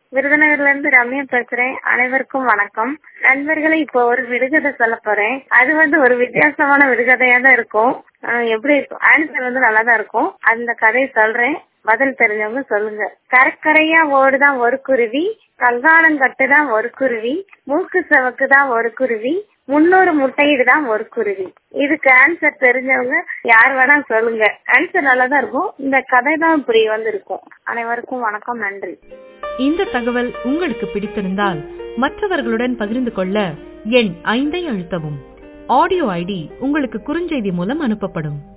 விருதுநகர்ல இருந்து ரம்யா பேசுறேன். அனைவருக்கும் வணக்கம். நண்பர்களே, இப்போ ஒரு விடுகதை சொல்ல போறேன். அது ஒரு வித்தியாசமான விடுகதையா தான் இருக்கும். எப்படி இருக்கும், ஆன்சர் நல்லாதான் இருக்கும். அந்த கதையை சொல்றேன், பதில் தெரிஞ்சவங்க சொல்லுங்க. கரைக்கரையா ஓடுதான் ஒரு குருவி, கங்காளம் கட்டுதான் ஒரு குருவி, மூக்கு செவக்குதான் ஒரு குருவி, 300 முட்டையிடுதான் ஒரு குருவி. இதுக்கு ஆன்சர் தெரிஞ்சவங்க யார் வேணா சொல்லுங்க. ஆன்சர் நல்லாதான் இருக்கும். இந்த கதை தான் இப்படி இருக்கும். அனைவருக்கும் வணக்கம், நன்றி. இந்த தகவல் உங்களுக்கு பிடித்திருந்தால் மற்றவர்களுடன் பகிர்ந்து கொள்ள எண் 5 அழுத்தவும். ஆடியோ ஐடி உங்களுக்கு குறுஞ்செய்தி மூலம் அனுப்பப்படும்.